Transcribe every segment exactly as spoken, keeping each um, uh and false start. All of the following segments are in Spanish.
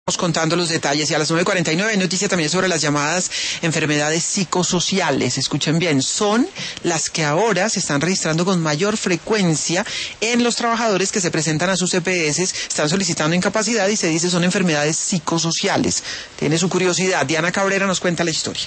Contando los detalles, y a las nueve cuarenta y nueve noticia también sobre las llamadas enfermedades psicosociales. Escuchen bien, son las que ahora se están registrando con mayor frecuencia en los trabajadores que se presentan a sus E P S, están solicitando incapacidad y se dice son enfermedades psicosociales. Tiene su curiosidad. Diana Cabrera nos cuenta la historia.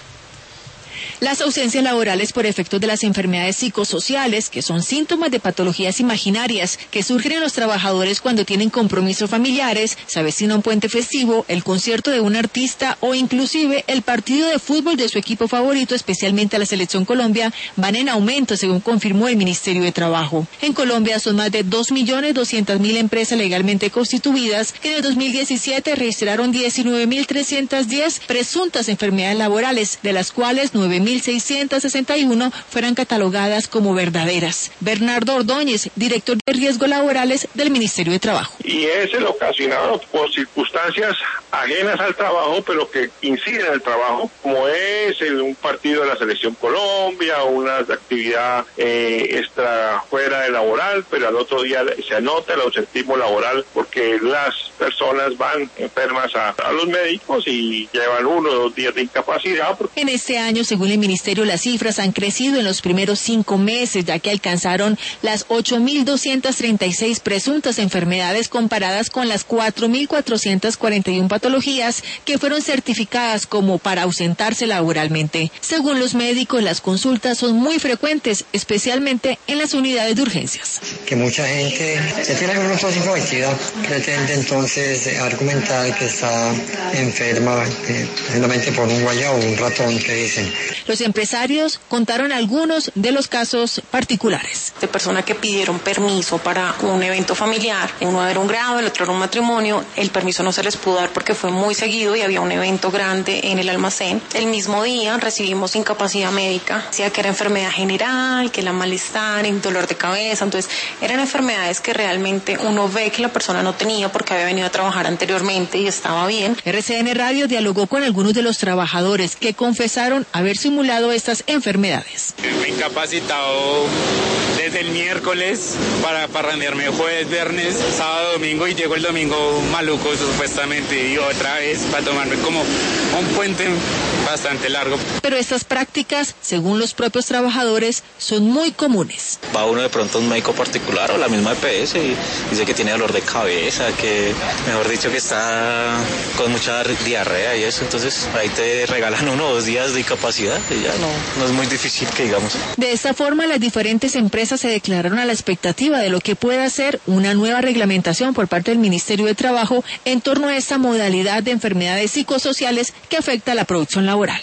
Las ausencias laborales por efectos de las enfermedades psicosociales, que son síntomas de patologías imaginarias que surgen en los trabajadores cuando tienen compromisos familiares, se avecina un puente festivo, el concierto de un artista o inclusive el partido de fútbol de su equipo favorito, especialmente a la Selección Colombia, van en aumento, según confirmó el Ministerio de Trabajo. En Colombia son más de dos millones doscientas mil empresas legalmente constituidas que en el dos mil diecisiete registraron diecinueve mil trescientas diez presuntas enfermedades laborales, de las cuales nueve mil seiscientas sesenta y uno fueran catalogadas como verdaderas. Bernardo Ordóñez, director de Riesgos Laborales del Ministerio de Trabajo. Y es el ocasionado por circunstancias ajenas al trabajo, pero que inciden en el trabajo, como es el, un partido de la Selección Colombia, una actividad eh, extra fuera de laboral, pero al otro día se anota el ausentismo laboral porque las personas van enfermas a, a los médicos y llevan uno o dos días de incapacidad. En este año, según el Ministerio, las cifras han crecido en los primeros cinco meses, ya que alcanzaron las ocho mil doscientas treinta y seis presuntas enfermedades comparadas con las cuatro mil cuatrocientas cuarenta y uno patologías que fueron certificadas como para ausentarse laboralmente. Según los médicos, las consultas son muy frecuentes, especialmente en las unidades de urgencias. Que mucha gente que tiene alguna psicoactividad pretende entonces argumentar que está enferma eh, precisamente por un guayabo o un ratón que dicen. Los empresarios contaron algunos de los casos particulares. De personas que pidieron permiso para un evento familiar, uno era un grado, el otro era un matrimonio, el permiso no se les pudo dar porque fue muy seguido y había un evento grande en el almacén. El mismo día recibimos incapacidad médica, decía que era enfermedad general, que era malestar, dolor de cabeza, entonces eran enfermedades que realmente uno ve que la persona no tenía porque había venido a trabajar anteriormente y estaba bien. R C N Radio dialogó con algunos de los trabajadores que confesaron haber simulado estas enfermedades. Me he incapacitado desde el miércoles para parrandearme jueves, viernes, sábado, domingo y llego el domingo maluco supuestamente y otra vez para tomarme como un puente bastante largo. Pero estas prácticas, según los propios trabajadores, son muy comunes. Va uno de pronto a un médico particular o la misma E P S y dice que tiene dolor de cabeza, que mejor dicho que está con mucha diarrea y eso, entonces ahí te regalan uno o dos días de incapacidad y ya no, no es muy difícil que digamos. De esta forma, las diferentes empresas se declararon a la expectativa de lo que pueda ser una nueva reglamentación por parte del Ministerio de Trabajo en torno a esta modalidad de enfermedades psicosociales que afecta a la producción laboral.